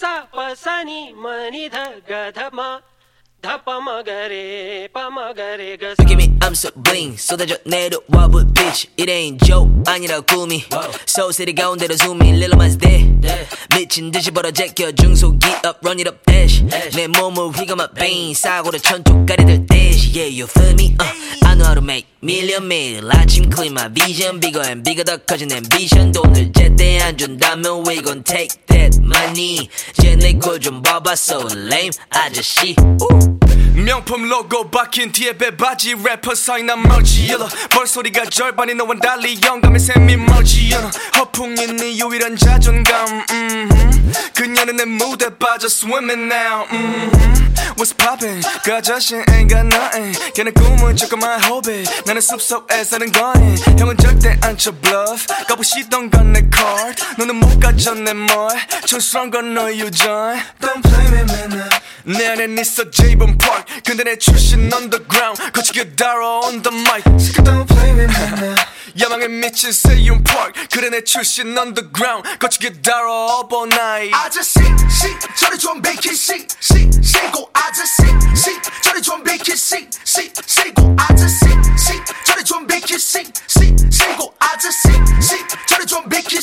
सा प सा 니 म नि ध ग ध म ध प म ग रे प म ग रे ग 사. Look at me, I'm so bling. 쏟아져 내려와 but bitch it ain't joke 아니라 꿈이 소울시티 가운데로 zoom in little man's there 미친 듯이 벌어 제껴 중속기 up run it up dash 내 몸을 휘감아 vein 사고로 천쪽가리들 dash yeah you feel me I know how to make million meal 아침 clean my vision bigger and bigger 더 커진 ambition 돈을 제때 안 준다면 we gon' take that money 쟤네 꼴좀 봐봐 so lame 아저씨 명품 로고 박힌 뒤에 배바지 래퍼 사인 난 멀지여러 벌소리가 절반이 너와 달리 영감의 샘이 멀지여러 허풍인 네 유일한 자존감 그녀는 내 무대 빠져 swimming now What's poppin'? 그 아저씨 ain't got nothing 걔는 꿈은 조그만 호비 나는 숲속에 사는 거니 형은 절대 안 쳐 bluff 가보시던 건 내 card 너는 못 가져 내 말 촌스러운 건 너의 유전 Don't play me man 내 안엔 있어 J-Bone Park 근데 내 출신 underground 거치게 달아 on the mic Don't play me man 야망에 미친 세윤 Park 그래 내 출신 underground 거치게 달아 up all night 아저씨 씨 저리 좀 비키 시고 아저씨 씨 저리 좀 비키 시고 아저씨 씨 저리 좀 비키 시고 아저씨 씨 저리 좀 비키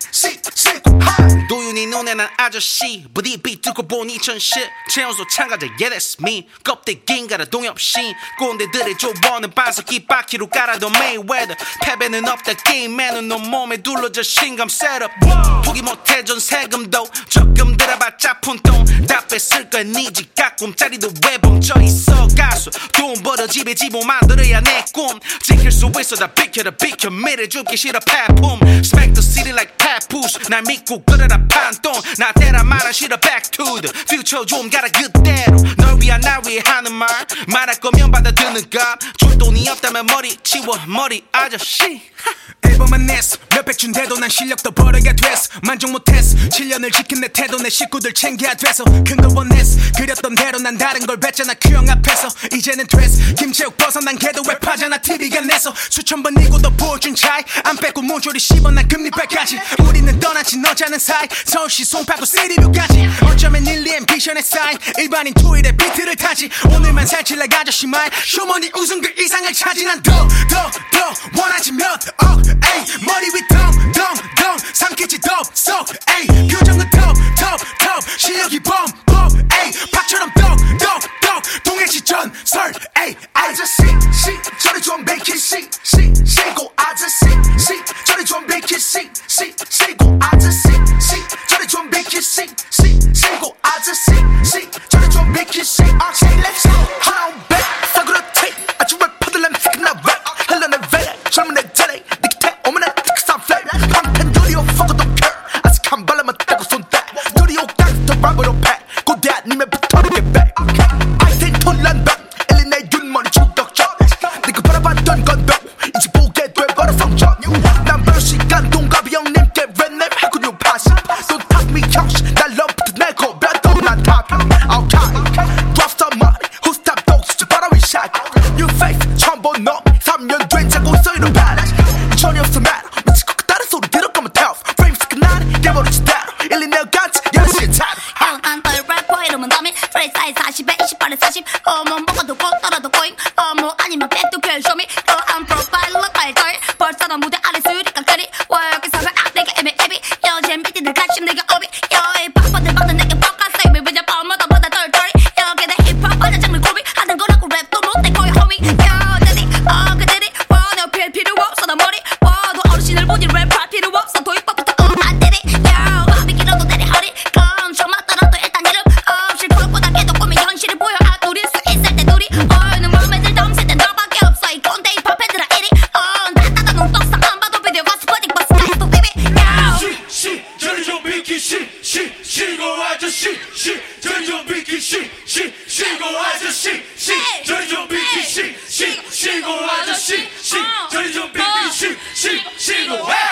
시고 도윤이 눈에 난 아저씨 부디 빛 듣고 본 2010 최연소 참가자 yeah that's me 껍데기인 가라 동엽신 꼰대들의 조언은 반석이 바퀴로 깔아도 Mayweather 패배는 없다 게임에는 너 몸에 둘러져 신감 셋업 포기 못해 전 세금도 조금 들어봤자 푼돈 다 뺐을 거야 니집 가꿈짜리도 왜 벙쳐있어 가수 돈 벌어 집에 집을 만들어야 내 꿈 지킬 수 있어 다 비켜 미래 줍기 싫어 패품 Smack the city like papoose 날 믿고 끌어라 판돈 나 대라 말아 싫어 back to the future 좀 가라 그대로 널 위한 날 위해 하는 말 말할 거면 받아드는가 줄 돈이 없다면 머리 치워 머리 아저씨 앨범만 냈어 몇백 준대도 난 실력도 버려야 됐어 만족 못했어 7년을 지킨 내 태도 내 식구들 챙겨야 돼서 큰 걸 원했어 그렸던 대로 난 다른 걸 뱉잖아 큐형 앞에서 이제는 됐어 김재욱 벗어난 걔도 랩하잖아 TV가 내서 수천 번 이고도 보여준 차이 안 뺏고 모조리 씹어 난 금리빨까지 우리는 떠나지 너자는 사이 서울시 송파구 시리뷰까지 어쩌면 일리 앰비션의 사인 일반인 토일에 비트를 타지 오늘만 살칠래 아저씨 말 쇼머니 우승 그 이상을 차지 난 더 원하지면 에이 머리 위 덩덩덩 삼키지 덥석 에이 표정은 top 실력이 범 에이 박처럼 떡 동해시 전설 에이 아저씨 씨 저리 좀 비키 시고 아저씨 씨 저리 좀 비키 시고 아저씨 씨 저리 좀 비키 시고 아저씨 씨 저리 좀 비키 시 Let's go 하나 백 싸구려 테이프 아주 래퍼들 난 스키나 랩 헬러는 왜 젊은 애들이 네 곁에 오면 특산 플레이 방탄 두리오 fuck don't care 아직한 발라만 떼고 손대 두리오 깡스터 랩으로 패 고대한 님의 붙어르게 백 아이템 톤란 백 엘리네 균머리 축덕전 네가 바라봤던 건병 이제 보게 돼버려 성적 난 별 시간 동갑이 형님께 랩랩 하고 뉴 파시 Don't talk me 형씨 날 러부터 내고 뱉어 난 탑 Okay Drop some money Who's top dog 진짜 바로 위 샷 You face 처음 본 너 3년 된 자고 있어 이런 발라지 전혀 없어 matter 미치고 그 다른 소리 들을 거면 tough Frame 스크 나는 깨버리지 따로 1, 2 내가 같이 열심히 타로 형안 떠요 래퍼 이름은 더미 프레이 사이즈 40에 28에 40 어머 뭐가 더 떨어도 꼬잉 어머 아니면 백도 결쇼미 또한 프로파일러 발걸 벌써 너 무대 아래 수리깡거리 월급 사면 내게 애매애비 요즘 비트들 관심 내게 오비 여의 팝퍼들 받는 내게 뻑가 세이비 왜냐 범어더보다 덜덜이 여기 내 힙합 하는 장르 고비 하는 거라고 랩도 못해 거의 호미 여자들이 그들이 원해 필 필요 없어 너 머리 와도 어르신을 보니 랩할 필요 없어 도입법부터 안 되리 밥이 길어도 내리 허리 검정 맞더라도 일단 이름 없이 그것보다 깨도 꿈이 현실을 보여 누릴 수 있을 때 누리 어느 맘에 들 덤쓸 때 너밖에 없어 이 꼰대 힙합 애들아 이리 나따다 눈 떡상 안 봐도 비디오 가스 버딩 버스 가스도 비비 저리 좀 비키 시고 아저씨 저리 좀 비키 시고 아저씨 저리 좀 비키 시고 아저씨 저리 좀 비키 시고